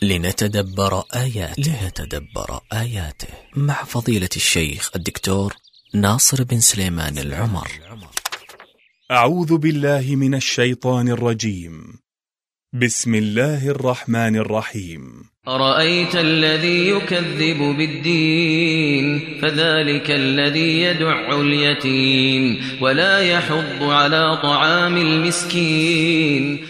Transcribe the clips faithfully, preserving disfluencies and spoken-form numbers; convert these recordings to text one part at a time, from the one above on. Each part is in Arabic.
لنتدبر آياته لنتدبر آياته مع فضيلة الشيخ الدكتور ناصر بن سليمان العمر. أعوذ بالله من الشيطان الرجيم. بسم الله الرحمن الرحيم. أرأيت الذي يكذب بالدين فذلك الذي يدع اليتيم ولا يحض على طعام المسكين.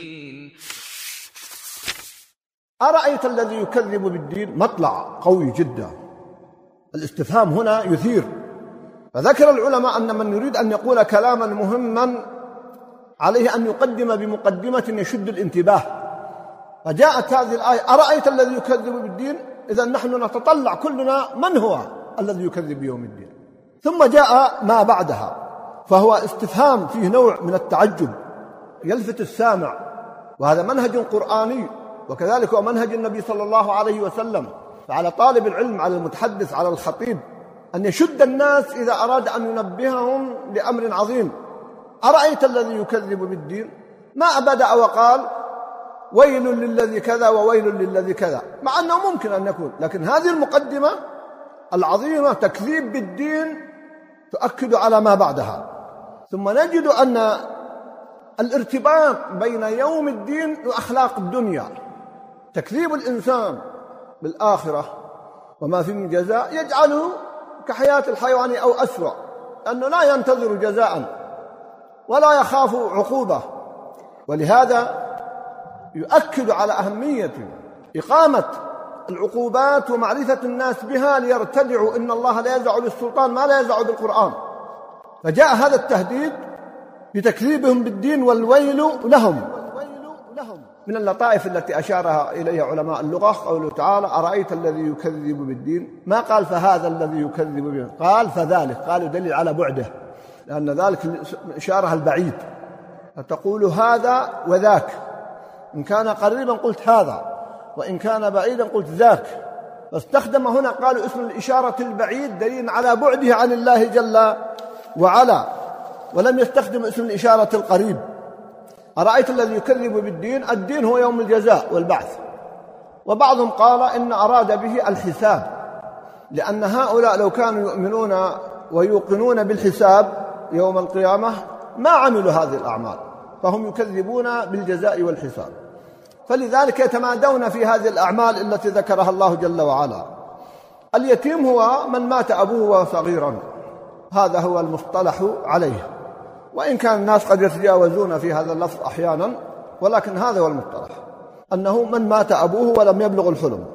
أرأيت الذي يكذب بالدين مطلع قوي جدا. الاستفهام هنا يثير، فذكر العلماء أن من يريد أن يقول كلاما مهما عليه أن يقدم بمقدمة يشد الانتباه، فجاءت هذه الآية أرأيت الذي يكذب بالدين. إذا نحن نتطلع كلنا من هو الذي يكذب بيوم الدين، ثم جاء ما بعدها، فهو استفهام فيه نوع من التعجب يلفت السامع، وهذا منهج قرآني وكذلك هو منهج النبي صلى الله عليه وسلم. فعلى طالب العلم، على المتحدث، على الخطيب أن يشد الناس إذا أراد أن ينبههم لأمر عظيم. أرأيت الذي يكذب بالدين، ما بدأ وقال ويل للذي كذا وويل للذي كذا، مع أنه ممكن أن يكون، لكن هذه المقدمة العظيمة تكذيب بالدين تؤكد على ما بعدها. ثم نجد أن الارتباط بين يوم الدين وأخلاق الدنيا، تكذيب الإنسان بالآخرة وما فيه من جزاء يجعله كحياة الحيوان أو أسوأ، أنه لا ينتظر جزاء ولا يخاف عقوبة. ولهذا يؤكد على أهمية إقامة العقوبات ومعرفة الناس بها ليرتدعوا إن الله لا يزع بالسلطان ما لا يزع بالقرآن. فجاء هذا التهديد بتكذيبهم بالدين والويل لهم. من اللطائف التي أشارها إليها علماء اللغة قوله تعالى أرأيت الذي يكذب بالدين، ما قال فهذا الذي يكذب به، قال فذلك، قالوا دليل على بعده، لأن ذلك إشارة البعيد، فتقول هذا وذاك، إن كان قريبا قلت هذا وإن كان بعيدا قلت ذاك، فاستخدم هنا قالوا اسم الإشارة البعيد دليل على بعده عن الله جل وعلا، ولم يستخدم اسم الإشارة القريب. أرأيت الذي يكذب بالدين، الدين هو يوم الجزاء والبعث، وبعضهم قال إن أراد به الحساب، لأن هؤلاء لو كانوا يؤمنون ويوقنون بالحساب يوم القيامة ما عملوا هذه الأعمال، فهم يكذبون بالجزاء والحساب، فلذلك يتمادون في هذه الأعمال التي ذكرها الله جل وعلا. اليتيم هو من مات أبوه صغيرا، هذا هو المصطلح عليه، وإن كان الناس قد يتجاوزون في هذا اللفظ أحيانا، ولكن هذا هو المصطلح، أنه من مات أبوه ولم يبلغ الحلم.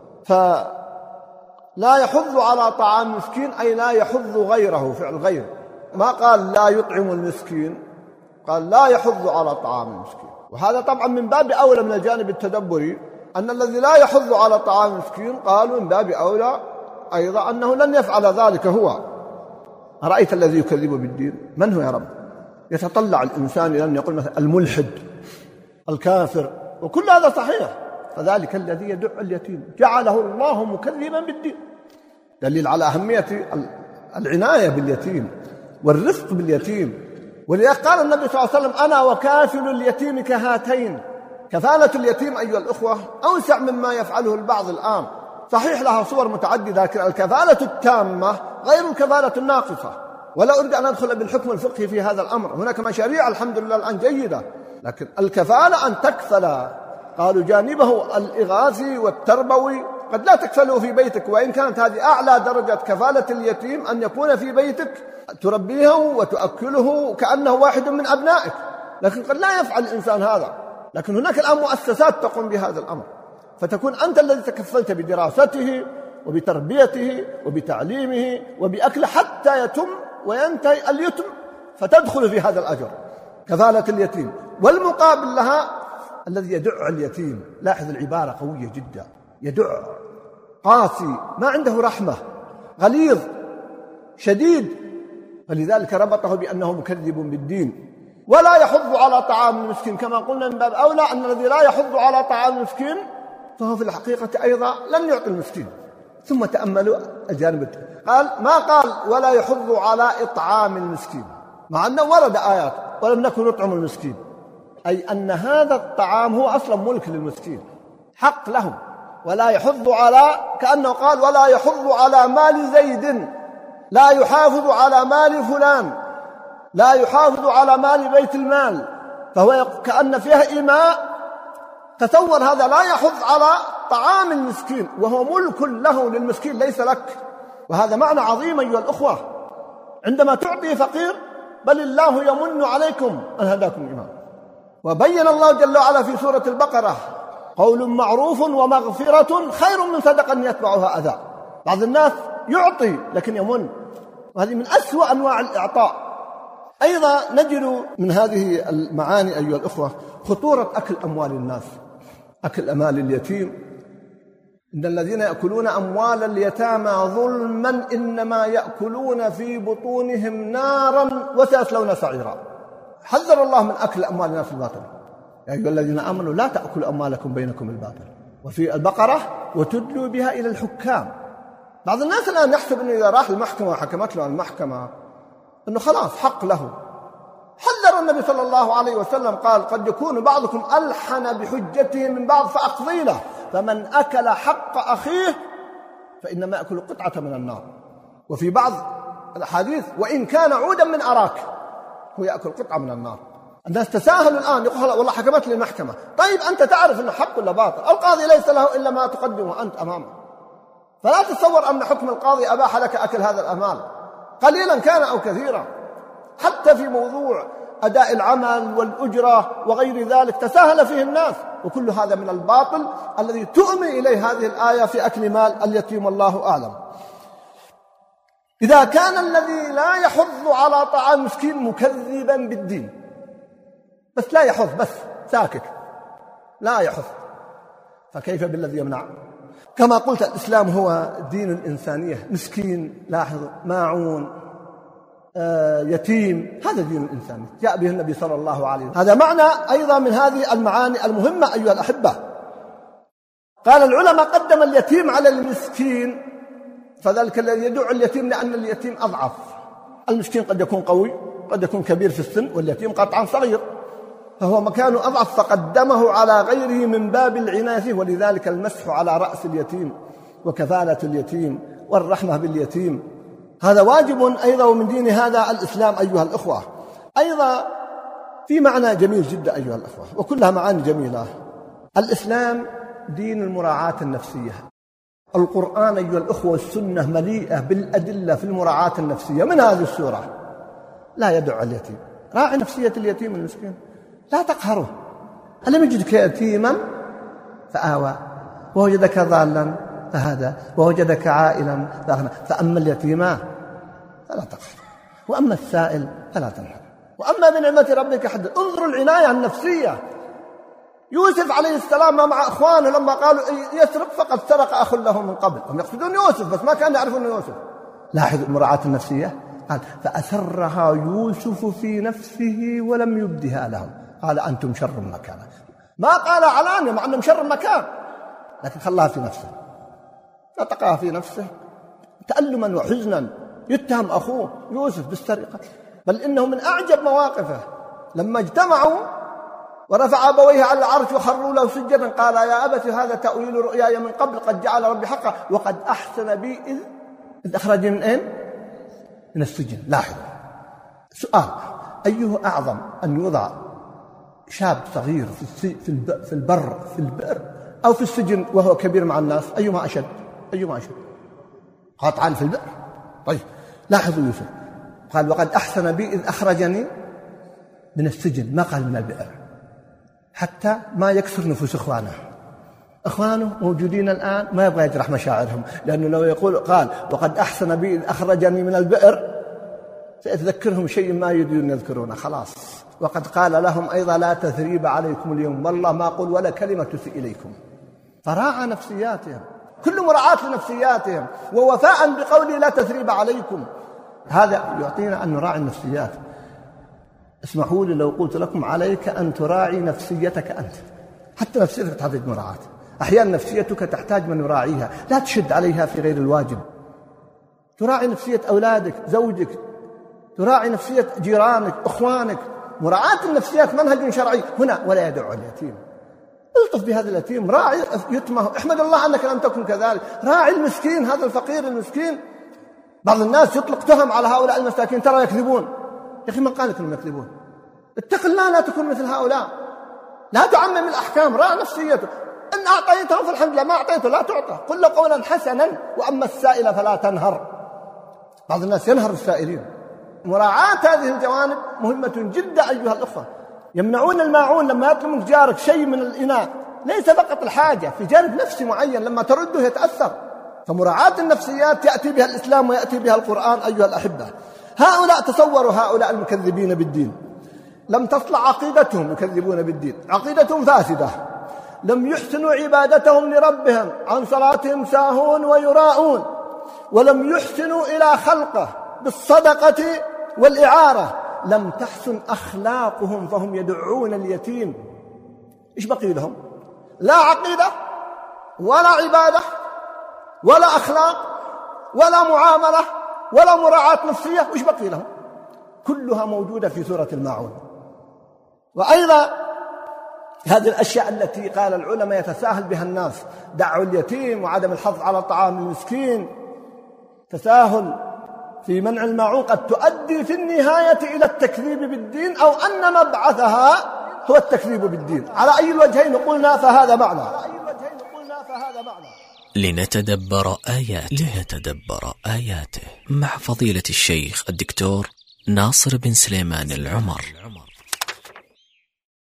فلا يحض على طعام مسكين أي لا يحض غيره، فعل غير، ما قال لا يطعم المسكين، قال لا يحض على طعام المسكين. وهذا طبعا من باب أولى من الجانب التدبري، أن الذي لا يحض على طعام المسكين قالوا من باب أولى أيضا أنه لن يفعل ذلك هو. أرأيت الذي يكذب بالدين، من هو يا رب؟ يتطلع الإنسان إلى أن يقول مثلا الملحد، الكافر، وكل هذا صحيح. فذلك الذي يدع اليتيم جعله الله مكذبا بالدين، دليل على أهمية العناية باليتيم والرفق باليتيم. ولذلك قال النبي صلى الله عليه وسلم أنا وكافل اليتيم كهاتين. كفالة اليتيم أيها الأخوة أوسع مما يفعله البعض الآن، صحيح لها صور متعددة، لكن الكفالة التامة غير الكفالة الناقصة. ولا أريد أن أدخل بالحكم الفقهي في هذا الأمر، هناك مشاريع الحمد لله الآن جيدة، لكن الكفالة أن تكفل، قالوا جانبه الإغاثي والتربوي قد لا تكفله في بيتك، وإن كانت هذه أعلى درجة كفالة اليتيم أن يكون في بيتك تربيه وتؤكله كأنه واحد من أبنائك، لكن قد لا يفعل الإنسان هذا. لكن هناك الآن مؤسسات تقوم بهذا الأمر، فتكون أنت الذي تكفلت بدراسته وبتربيته وبتعليمه وبأكله حتى يتم وينتهي اليتم، فتدخل في هذا الأجر، كفالة اليتيم. والمقابل لها الذي يدع اليتيم، لاحظ العبارة قوية جدا، يدع، قاسي، ما عنده رحمة، غليظ، شديد، فلذلك ربطه بأنه مكذب بالدين. ولا يحض على طعام المسكين، كما قلنا من باب أولى أن الذي لا يحض على طعام المسكين فهو في الحقيقة أيضا لن يعطي المسكين. ثم تأملوا الجانب، قال ما قال ولا يحض على إطعام المسكين، مع أنه ورد آيات ولم نكن نطعم المسكين، أي أن هذا الطعام هو أصلا ملك للمسكين، حق له، ولا يحض على، كأنه قال ولا يحض على مال زيد، لا يحافظ على مال فلان، لا يحافظ على مال بيت المال، فهو كأن فيها إيماء. تصور هذا لا يحض على طعام المسكين وهو ملك له للمسكين ليس لك، وهذا معنى عظيم أيها الأخوة. عندما تعطي فقير بل الله يمن عليكم أن هداكم الإيمان. وبين الله جل وعلا في سورة البقرة قول معروف ومغفرة خير من صدقة يتبعها أذى. بعض الناس يعطي لكن يمن، وهذه من أسوأ أنواع الإعطاء. أيضا نجد من هذه المعاني أيها الأخوة خطورة أكل أموال الناس، أكل أموال اليتيم. إن الذين يأكلون أموال اليتامى ظلما إنما يأكلون في بطونهم نارا وسيصلون سعيرا. حذر الله من أكل أموال الناس بالباطل. يا أيها الذين آمنوا لا تأكلوا أموالكم بينكم بالباطل. وفي البقرة وتدلوا بها إلى الحكام. بعض الناس الآن يحسب أنه إذا راح المحكمة وحكمت له المحكمة أنه خلاص حق له. حذر النبي صلى الله عليه وسلم قال قد يكون بعضكم ألحن بحجته من بعض فأقضي له، فمن أكل حق أخيه فإنما يأكل قطعة من النار. وفي بعض الحديث وإن كان عودا من أراك هو يأكل قطعة من النار. الناس تساهلوا الآن يقول والله حكمت لي المحكمة. طيب أنت تعرف أنه حق ولا باطل؟ القاضي ليس له إلا ما تقدمه أنت أمامه، فلا تتصور أن حكم القاضي أباح لك أكل هذا الأموال قليلا كان أو كثيرا. حتى في موضوع أداء العمل والأجرة وغير ذلك تساهل فيه الناس، وكل هذا من الباطل الذي تؤمي إليه هذه الآية في أكل مال اليتيم والله أعلم. إذا كان الذي لا يحض على طعام مسكين مكذبا بالدين، بس لا يحض بس ساكت لا يحض، فكيف بالذي يمنع؟ كما قلت الإسلام هو دين الإنسانية. مسكين لاحظوا ماعون آه، يتيم، هذا دين الإنسانية جاء به النبي صلى الله عليه وسلم. هذا معنى أيضا من هذه المعاني المهمة أيها الأحبة. قال العلماء قدم اليتيم على المسكين، فذلك الذي يدعو اليتيم لأن اليتيم أضعف. المسكين قد يكون قوي قد يكون كبير في السن، واليتيم قطعا صغير، فهو مكانه أضعف، فقدمه على غيره من باب العناية. ولذلك المسح على رأس اليتيم وكفالة اليتيم والرحمة باليتيم هذا واجب أيضا من دين هذا الإسلام أيها الأخوة. أيضا في معنى جميل جدا أيها الأخوة، وكلها معاني جميلة. الإسلام دين المراعاة النفسية. القرآن أيها الأخوة والسنة مليئة بالأدلة في المراعاة النفسية. من هذه السورة لا يدع اليتيم، راعي نفسية اليتيم المسكين، لا تقهره. ألم يجدك يتيما فآوى ووجدك ضالا فهدى ووجدك عائلا فأغنى، فأما اليتيم فلا تقهر وأما السائل فلا تنهر وأما بنعمة ربك حدث. انظروا العناية النفسية. يوسف عليه السلام مع أخوانه لما قالوا يسرق فقد سرق أخ له من قبل، هم يقصدون يوسف بس ما كانوا يعرفون يوسف. لاحظوا المراعاة النفسية. قال فأسرها يوسف في نفسه ولم يبدها لهم قال أنتم شر مكانا. ما قال علانية مع أنهم شر مكان، لكن خلاها في نفسه، نطقها في نفسه تألما وحزنا. يتهم أخوه يوسف بالسرقة، بل إنه من أعجب مواقفه لما اجتمعوا ورفع أبويه على العرش وخروا له سجدا قال يا أبت هذا تأويل رؤياي من قبل قد جعل ربي حقا وقد أحسن بي إذ, إذ أخرجني من أين؟ من السجن. لاحظ سؤال، أيه أعظم أن يوضع شاب صغير في في البر في البئر أو في السجن وهو كبير مع الناس؟ أيما أشد؟ أيما أشد؟ قاطعا في البئر. طيب لاحظوا يوسف قال وقد أحسن بي إذ أخرجني من السجن، ما قال من البئر، حتى ما يكسر نفوس إخوانه. إخوانه موجودين الآن ما يبغى يجرح مشاعرهم، لأنه لو يقول قال وقد أحسن بي إذ أخرجني من البئر سيتذكرهم شيء ما يريدون يذكرونه خلاص. وقد قال لهم أيضا لا تثريب عليكم اليوم والله ما أقول ولا كلمة تسيء إليكم. فراعى نفسياتهم، كل مراعاة لنفسياتهم ووفاء بقوله لا تثريب عليكم. هذا يعطينا أن نراعي النفسيات. اسمحوا لي لو قلت لكم عليك أن تراعي نفسيتك أنت، حتى نفسيتك تحتاج مراعاة. أحيانا نفسيتك تحتاج من يراعيها، لا تشد عليها في غير الواجب. تراعي نفسية أولادك، زوجك، تراعي نفسية جيرانك، أخوانك. مراعاة النفسيات منهج شرعي هنا. ولا يدع اليتيم، الطف بهذا اليتيم، راعي يتمه، احمد الله أنك لم تكن كذلك، راعي المسكين، هذا الفقير المسكين. بعض الناس يطلق تهم على هؤلاء المساكين، ترى يكذبون. يا أخي من قال لك أنهم يكذبون؟ اتق الله لا تكون مثل هؤلاء، لا تعمم الأحكام، راعي نفسيته. إن أعطيته فالحمد لله، ما أعطيته لا تعطى، قل له قولا حسنا، وأما السائل فلا تنهر. بعض الناس ينهر السائلين. مراعاة هذه الجوانب مهمة جدا أيها الأخوة. يمنعون الماعون لما يطلب منك جارك شيء من الإناء، ليس فقط الحاجة، في جانب نفسي معين لما ترده يتأثر. فمراعاة النفسيات يأتي بها الإسلام ويأتي بها القرآن أيها الأحبة. هؤلاء تصوروا هؤلاء المكذبين بالدين، لم تصلح عقيدتهم، يكذبون بالدين، عقيدتهم فاسدة، لم يحسنوا عبادتهم لربهم، عن صلاتهم ساهون ويراءون، ولم يحسنوا إلى خلقه بالصدقة والإعارة، لم تحسن أخلاقهم فهم يدعون اليتيم. إيش بقي لهم؟ لا عقيدة ولا عبادة ولا أخلاق ولا معاملة ولا مراعاة نفسية، وإيش بقي لهم؟ كلها موجودة في سورة الماعون. وأيضا هذه الأشياء التي قال العلماء يتساهل بها الناس، دعوا اليتيم وعدم الحظ على طعام المسكين، تساهل في منع الماعون قد تؤدي في النهاية إلى التكذيب بالدين، أو أن مبعثها هو التكذيب بالدين. على أي الوجهين قلنا فهذا معنى. لنتدبر آيات ليتدبر آياته مع فضيلة الشيخ الدكتور ناصر بن سليمان العمر.